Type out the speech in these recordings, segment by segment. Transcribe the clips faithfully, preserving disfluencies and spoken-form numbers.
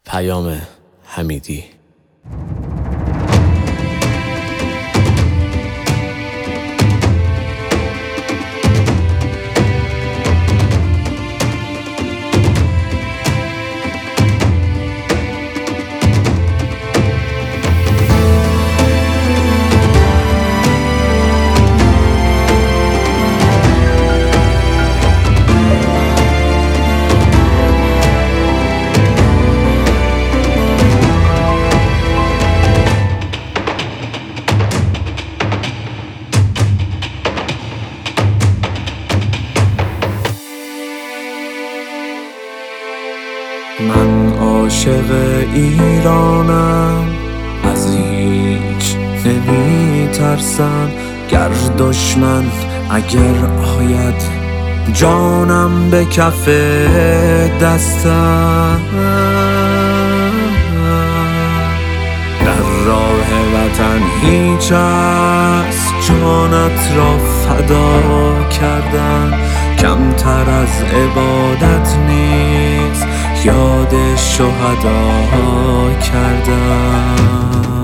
پیام حمیدی. من عاشق ایرانم، از هیچ نمی ترسم. گر دشمن اگر آید، جانم به کف دستم. در راه وطن هیچ است جانت را فدا کردن. کمتر از عبادت نیست یاد شهدا کردم.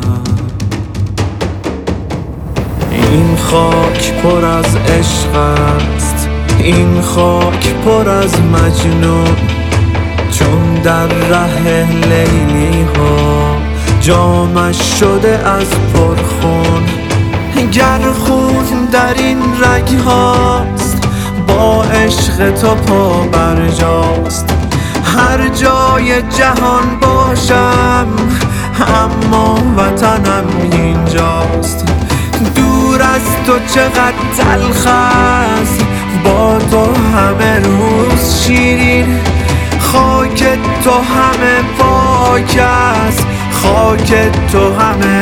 این خاک پر از عشق است، این خاک پر از مجنون. چون در ره لیلی ها جامش شده از پرخون. گر خون در این رگ هاست، با عشق تو پا برجاست. هر جای جهان باشم، اما وطنم اینجاست. دور از تو چقدر تلخ است، با تو همه روز شیرین. خاک تو همه پاک است، خاک تو همه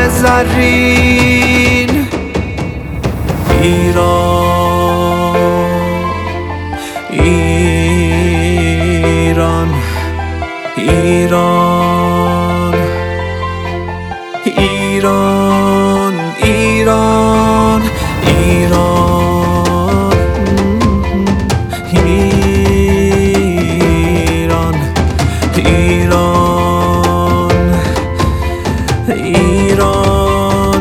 زرین. ایران ایران ایران ایران ایران ایران ایران ایران ایران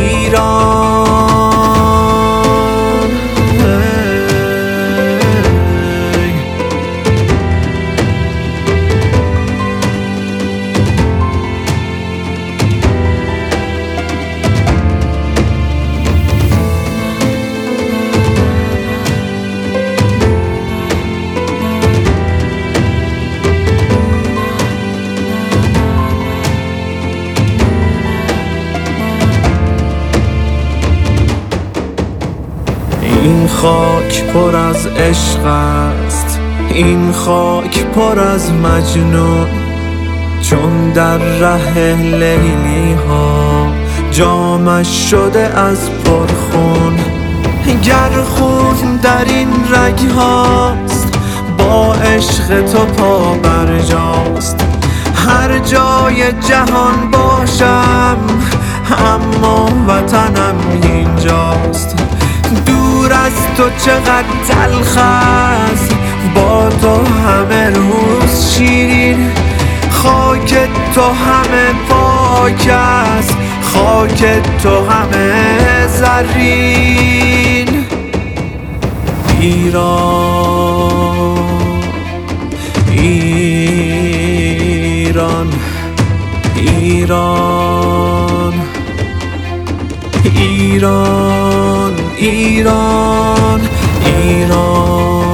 ایران. این خاک پر از عشق است، این خاک پر از مجنون. چون در ره لیلی ها جامش شده از پرخون. گر خون در این رگ هاست، با عشق تو پا برجاست. هر جای جهان باشم، اما وطنم اینجاست. دور از تو چقدر تلخ است، با تو همه روز شیرین. خاک تو همه پاک است، خاک تو همه زرین. ایران ایران ایران ایران ایران ایران